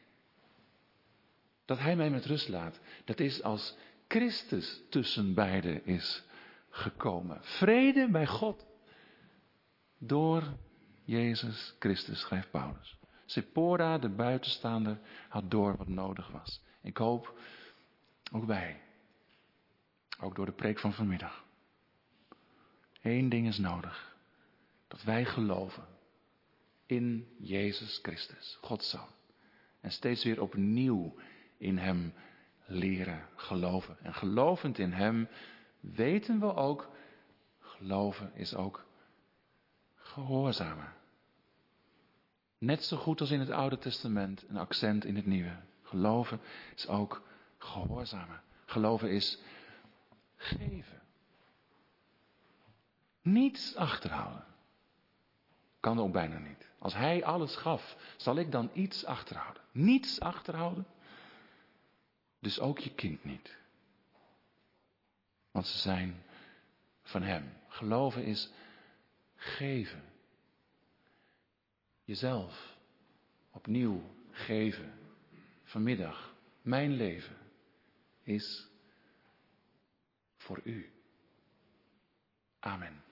Dat Hij mij met rust laat. Dat is als Christus tussen beiden is gekomen. Vrede bij God. Door Jezus Christus, schrijft Paulus. Sephora, de buitenstaander, had door wat nodig was. Ik hoop, ook wij, ook door de preek van vanmiddag. Eén ding is nodig. Dat wij geloven in Jezus Christus, Gods Zoon. En steeds weer opnieuw in Hem leren geloven. En gelovend in Hem weten we ook, geloven is ook gehoorzamen. Net zo goed als in het Oude Testament een accent in het Nieuwe. Geloven is ook gehoorzamen. Geloven is geven. Niets achterhouden. Kan ook bijna niet. Als Hij alles gaf, zal ik dan iets achterhouden? Niets achterhouden? Dus ook je kind niet. Want ze zijn van Hem. Geloven is geven. Jezelf opnieuw geven. Vanmiddag, mijn leven is voor u. Amen.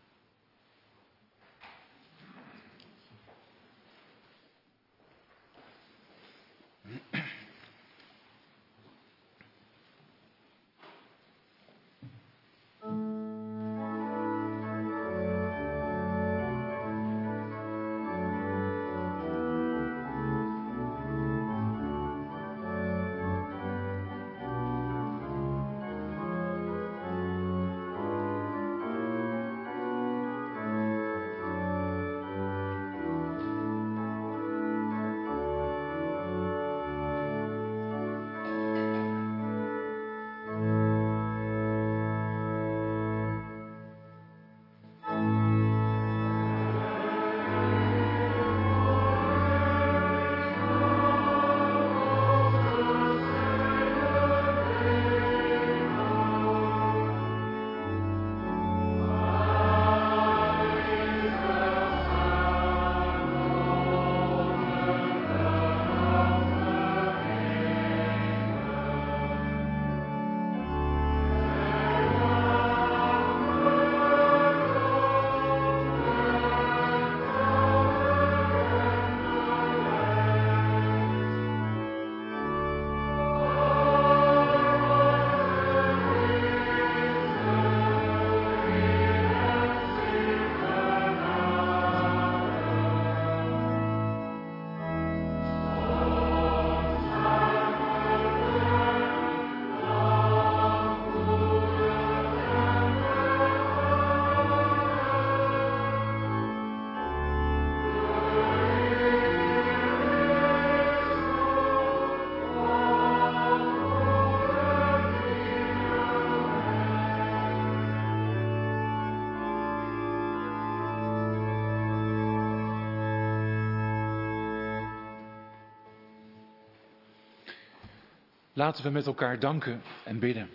Laten we met elkaar danken en bidden.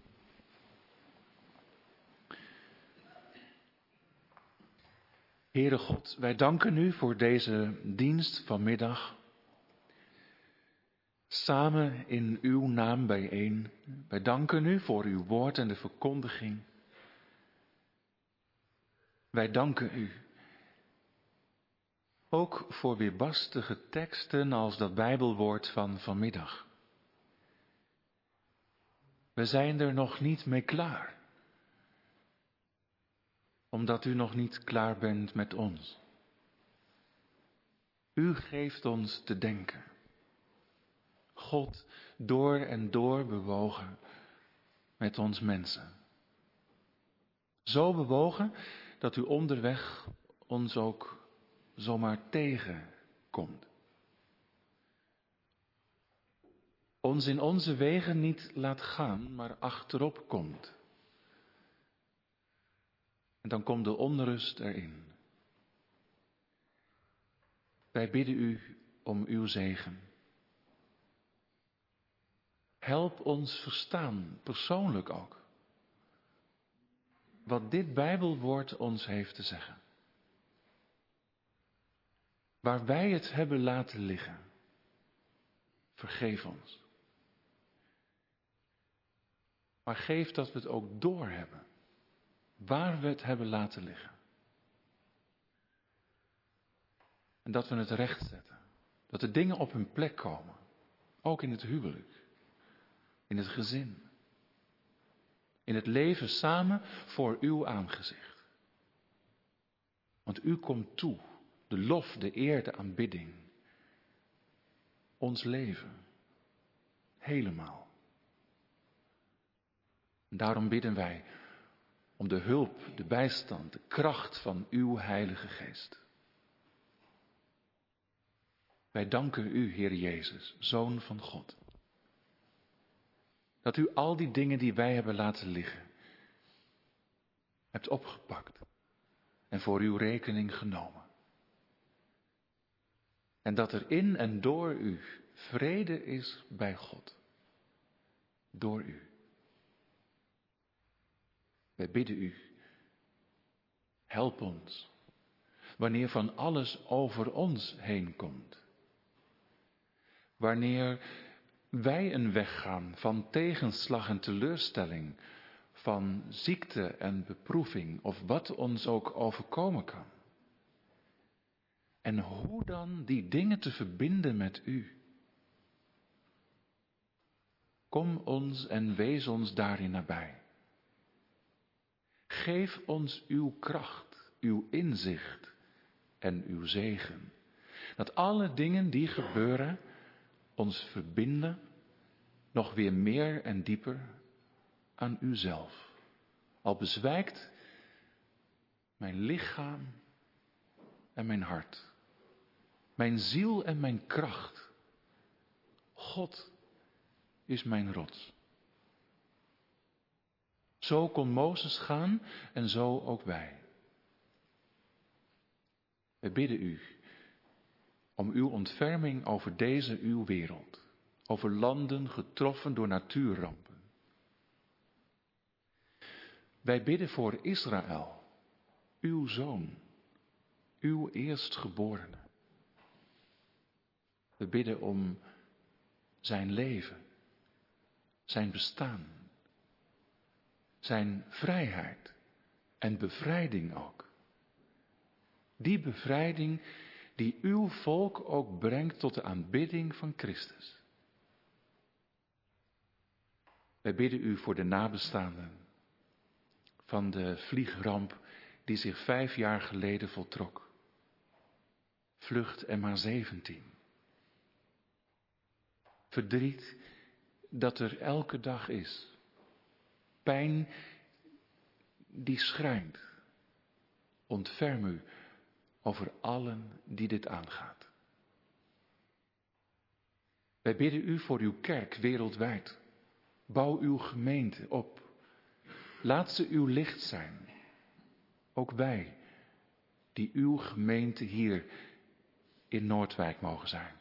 Heere God, wij danken u voor deze dienst vanmiddag. samen in uw naam bijeen. Wij danken u voor uw woord en de verkondiging. Wij danken u ook voor weerbarstige teksten als dat Bijbelwoord van vanmiddag. We zijn er nog niet mee klaar, omdat u nog niet klaar bent met ons. U geeft ons te denken. God door en door bewogen met ons mensen. Zo bewogen dat u onderweg ons ook zomaar tegenkomt. Ons in onze wegen niet laat gaan, maar achterop komt. En dan komt de onrust erin. Wij bidden u om uw zegen. Help ons verstaan, persoonlijk ook, wat dit Bijbelwoord ons heeft te zeggen. Waar wij het hebben laten liggen, vergeef ons. Maar geef dat we het ook doorhebben, waar we het hebben laten liggen. En dat we het rechtzetten, dat de dingen op hun plek komen, ook in het huwelijk. In het gezin. In het leven samen voor uw aangezicht. Want u komt toe. De lof, de eer, de aanbidding. Ons leven. Helemaal. En daarom bidden wij om de hulp, de bijstand, de kracht van uw Heilige Geest. Wij danken u, Heer Jezus, Zoon van God. Dat u al die dingen die wij hebben laten liggen, hebt opgepakt en voor uw rekening genomen. En dat er in en door u vrede is bij God. Door u. Wij bidden u, help ons, wanneer van alles over ons heen komt. Wanneer wij een weg gaan van tegenslag en teleurstelling, van ziekte en beproeving, of wat ons ook overkomen kan. En hoe dan die dingen te verbinden met u. Kom ons en wees ons daarin nabij. Geef ons uw kracht, uw inzicht en uw zegen. Dat alle dingen die gebeuren ons verbinden, nog weer meer en dieper aan uzelf. Al bezwijkt mijn lichaam en mijn hart, mijn ziel en mijn kracht. God is mijn rots. Zo kon Mozes gaan en zo ook wij. We bidden u om uw ontferming over deze uw wereld, over landen getroffen door natuurrampen. Wij bidden voor Israël, uw zoon, uw eerstgeborene. We bidden om zijn leven, zijn bestaan, zijn vrijheid en bevrijding ook. Die bevrijding die uw volk ook brengt tot de aanbidding van Christus. Wij bidden u voor de nabestaanden van de vliegramp die zich 5 jaar geleden voltrok. Vlucht MH17. Verdriet dat er elke dag is. Pijn die schrijnt. Ontferm u over allen die dit aangaat. Wij bidden u voor uw kerk wereldwijd. Bouw uw gemeente op. Laat ze uw licht zijn. Ook wij, die uw gemeente hier in Noordwijk mogen zijn.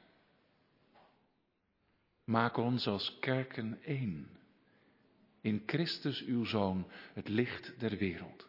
Maak ons als kerken één. In Christus uw Zoon, het licht der wereld.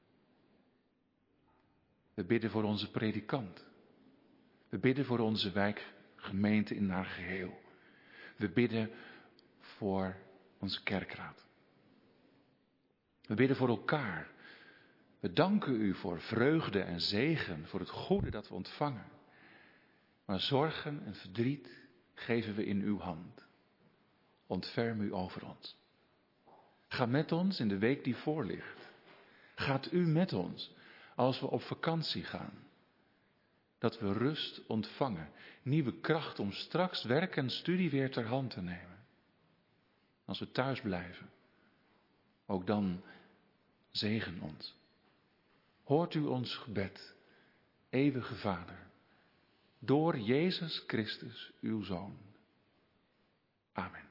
We bidden voor onze predikant. We bidden voor onze wijkgemeente in haar geheel. We bidden voor onze kerkraad. We bidden voor elkaar. We danken u voor vreugde en zegen, voor het goede dat we ontvangen. Maar zorgen en verdriet geven we in uw hand. Ontferm u over ons. Ga met ons in de week die voor ligt. Gaat u met ons als we op vakantie gaan. Dat we rust ontvangen, nieuwe kracht om straks werk en studie weer ter hand te nemen. Als we thuis blijven, ook dan zegen ons. Hoort u ons gebed, eeuwige Vader, door Jezus Christus, uw Zoon. Amen.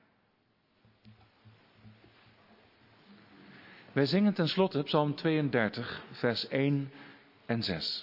Wij zingen tenslotte Psalm 32, vers 1 en 6.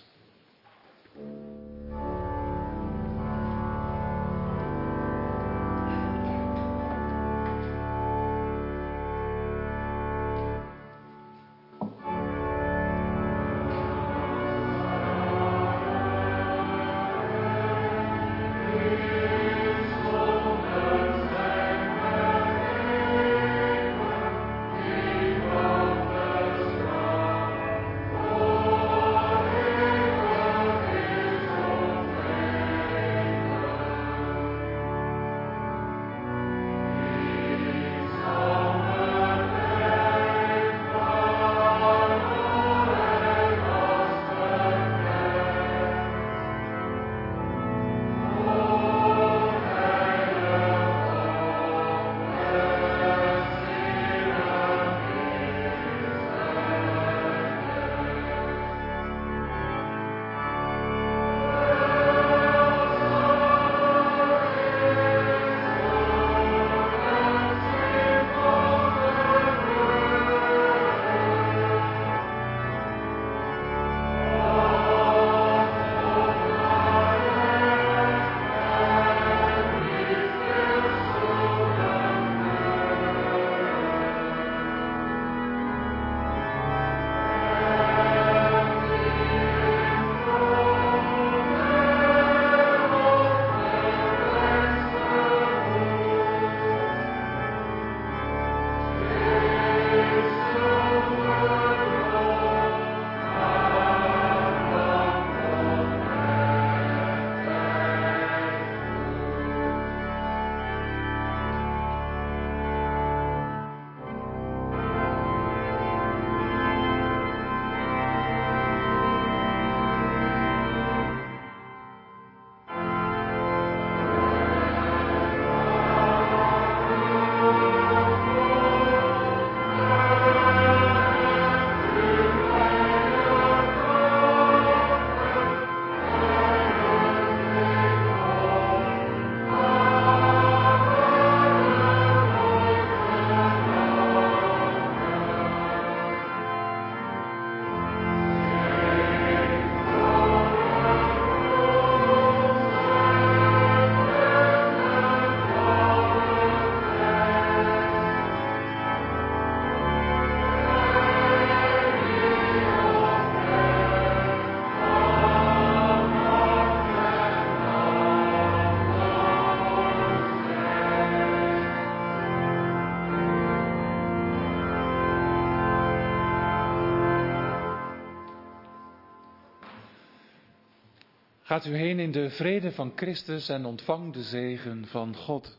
Gaat u heen in de vrede van Christus en ontvang de zegen van God.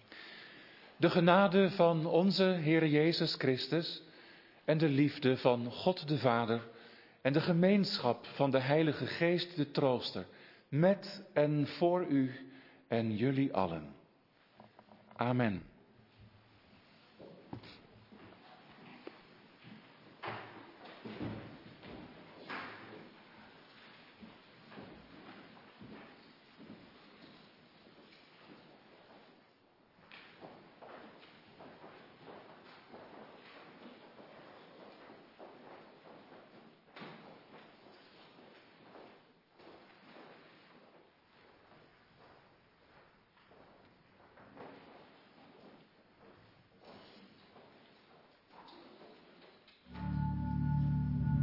De genade van onze Heer Jezus Christus en de liefde van God de Vader en de gemeenschap van de Heilige Geest de Trooster, met en voor u en jullie allen. Amen.